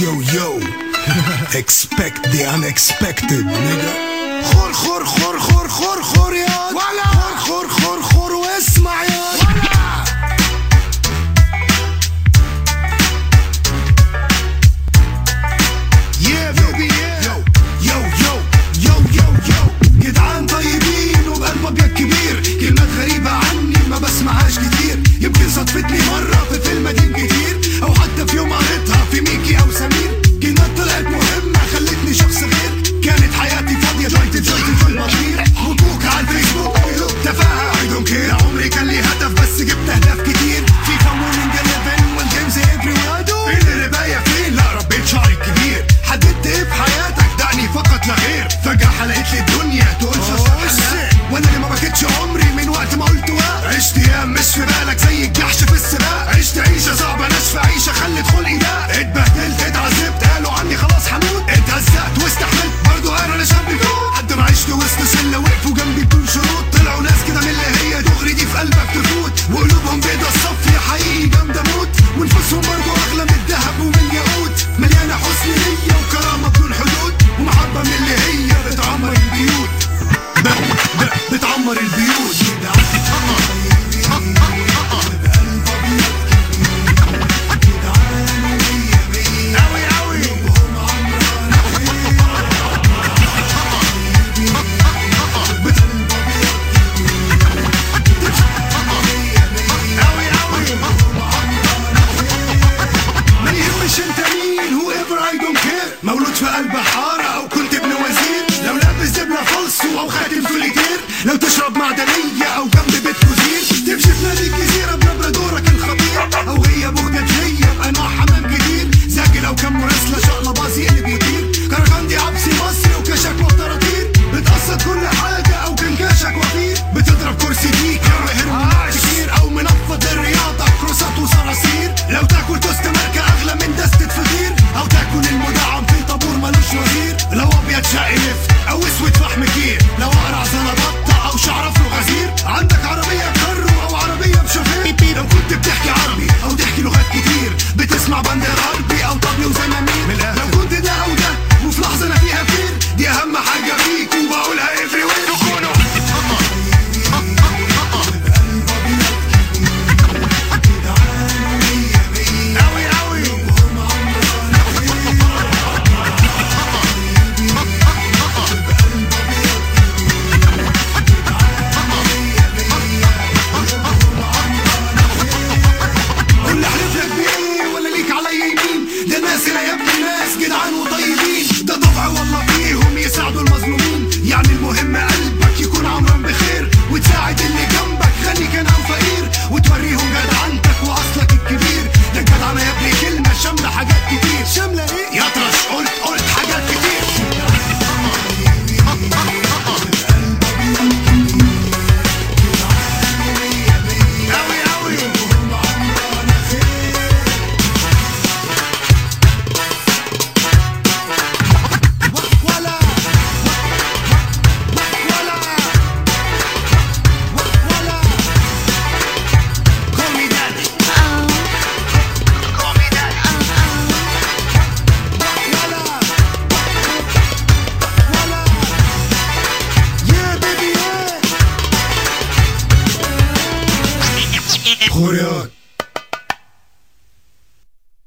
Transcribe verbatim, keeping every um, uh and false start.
Yo yo expect the unexpected nigga. خور خور خور خور خور خور يا ولا خور خور خور واسمع يا ولا yeah baby yeah yo yo yo yo yo yo جدعان طيبين وبقلب ابيض كبير. كلمات غريبة عني ما بسمعهاش كتير، يمكن صدفتني مرة في فيلم قديم كتير، او حتى في يوم قريتها في ميكي او سمير. كلمات طلعت مهمة خلتني شخص غير، كانت حياتي فاضية جايت جايت في المطير. مبروك على الفيسبوك تفاهة I don't care. عمري كان لي هدف بس جبت اهداف كتير. في فاولينج إليفن والجيمز everywhere I do. فين الرباية فين؟ لا ربيت شعري كبير. حددت ايه في حياتك؟ دعني فقط لا غير. فجأة حلقت لي الدنيا تقول شاشة، وانا اللي ما بكتش عمري من وقت ما قلت واق. عشت ايام مش في بالك زي الجحش في السباق. عشت عيشة صعبة ناشفة عيشة خلت خلقي ده. اتبهدلت اتعذبت قالوا عني خلاص حموت. اتهزقت واستحملت برضه انا شاب فوق. قد ما عشت وسط شلة وقفوا جنبي بدون شروط. طلعوا ناس كده من اللي هي دغري دي في قلبك تفوت. وقلوبهم بيضة الصفي حقيقي جامدة موت. ونفوسهم برضه اغلى من الذهب ومن الياقوت. مليانة حسن نية وكرامة بدون حدود. ومحبة من اللي هي بتعمر البيوت بتعمر البيوت. مولود في قلب حارة أو كنت ابن وزير. لو لابس دبلة فلسو أو خاتم سوليتير. لو تشرب معدنية أو جنب بيت كوزير. تمشي في نادي الجزيرة بنبرة دورك الخطير. أو هي بغدادية بأنواع حمام كتير. زاكي لو كان مراسلة شقلة باص يقلب يطير. كركندي عبسي مصري وكشك وطراطير. بتقصد كل حاجة أو كان كاشك وفير. بتضرب كرسي ديكا وهرمونات كتير. أو منفض الرياضة كروسات وصراصير. لو تاكل توست ماركة أغلى من دستة فطير. أو تاكل المدعم في طابور ملوش وزير. لو أبيض شقي لفت أو أسود فحم كير. لو أقرع زلبطة أو شعر أفرو غزير. عندك عربية كرو أو عربية بشوفير. لو كنت بتحكي عربي أو تحكي لغات كتير. بتسمع بندر غربي أو طبل وزمامير. لو كنت ده أو ده وفي لحظة أنا فيها فير. دي أهم حاجة فيك وبقولها everywhere. تكونوا يا ابن الناس جدعان.